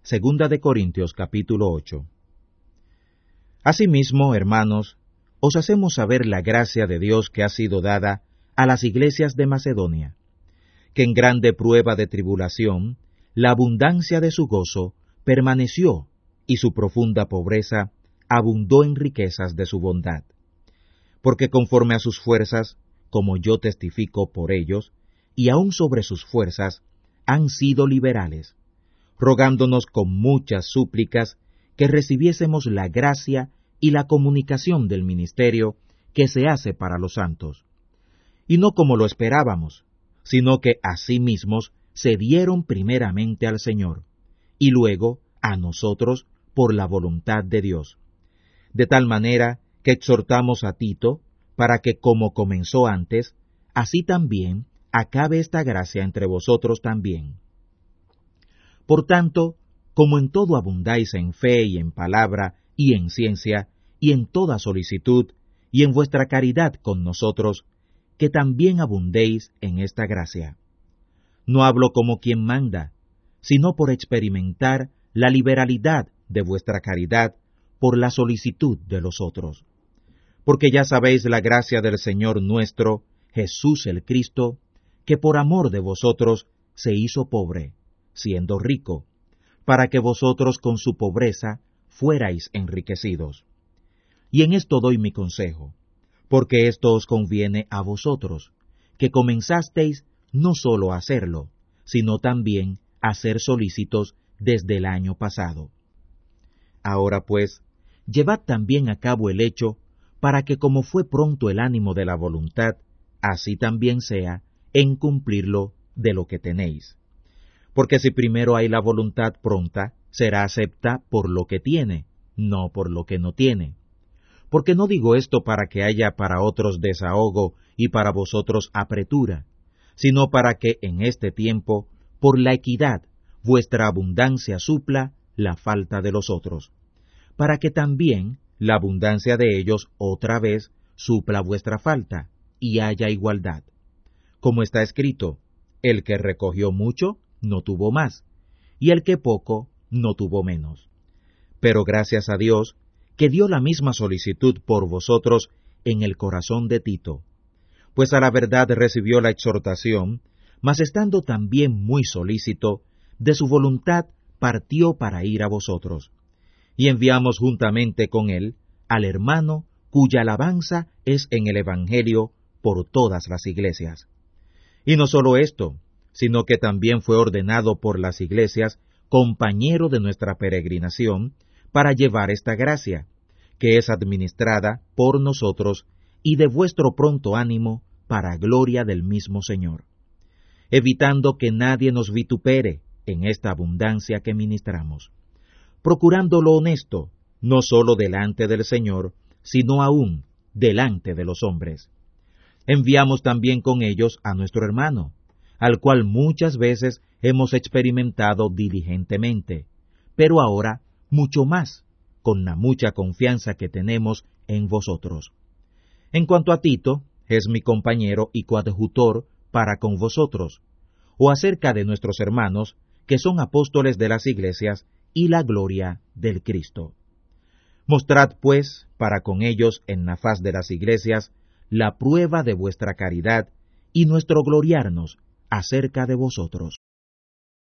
Segunda de Corintios capítulo 8. Asimismo, hermanos, os hacemos saber la gracia de Dios que ha sido dada a las iglesias de Macedonia, que en grande prueba de tribulación, la abundancia de su gozo permaneció, y su profunda pobreza abundó en riquezas de su bondad. Porque conforme a sus fuerzas, como yo testifico por ellos, y aun sobre sus fuerzas, han sido liberales, rogándonos con muchas súplicas que recibiésemos la gracia y la comunicación del ministerio que se hace para los santos. Y no como lo esperábamos, sino que a sí mismos se dieron primeramente al Señor, y luego a nosotros por la voluntad de Dios. De tal manera que exhortamos a Tito, para que como comenzó antes, así también acabe esta gracia entre vosotros también. Por tanto, como en todo abundáis en fe y en palabra y en ciencia, y en toda solicitud, y en vuestra caridad con nosotros, que también abundéis en esta gracia. No hablo como quien manda, sino por experimentar la liberalidad de vuestra caridad por la solicitud de los otros. Porque ya sabéis la gracia del Señor nuestro, Jesús el Cristo, que por amor de vosotros se hizo pobre, siendo rico, para que vosotros con su pobreza fuerais enriquecidos. Y en esto doy mi consejo, porque esto os conviene a vosotros, que comenzasteis no sólo a hacerlo, sino también a ser solícitos desde el año pasado. Ahora pues, llevad también a cabo el hecho, para que como fue pronto el ánimo de la voluntad, así también sea en cumplirlo de lo que tenéis. Porque si primero hay la voluntad pronta, será acepta por lo que tiene, no por lo que no tiene. Porque no digo esto para que haya para otros desahogo y para vosotros apretura, sino para que en este tiempo, por la equidad, vuestra abundancia supla la falta de los otros, para que también la abundancia de ellos otra vez supla vuestra falta, y haya igualdad. Como está escrito, el que recogió mucho, no tuvo más, y el que poco, no tuvo menos. Pero gracias a Dios, que dio la misma solicitud por vosotros en el corazón de Tito, pues a la verdad recibió la exhortación, mas estando también muy solícito, de su voluntad partió para ir a vosotros. Y enviamos juntamente con él al hermano cuya alabanza es en el Evangelio por todas las iglesias. Y no solo esto, sino que también fue ordenado por las iglesias compañero de nuestra peregrinación para llevar esta gracia, que es administrada por nosotros y de vuestro pronto ánimo para gloria del mismo Señor, evitando que nadie nos vitupere en esta abundancia que ministramos, procurando lo honesto, no sólo delante del Señor, sino aún delante de los hombres. Enviamos también con ellos a nuestro hermano, al cual muchas veces hemos experimentado diligentemente, pero ahora mucho más, con la mucha confianza que tenemos en vosotros. En cuanto a Tito, es mi compañero y coadjutor para con vosotros, o acerca de nuestros hermanos, que son apóstoles de las iglesias y la gloria del Cristo. Mostrad, pues, para con ellos en la faz de las iglesias, la prueba de vuestra caridad y nuestro gloriarnos acerca de vosotros.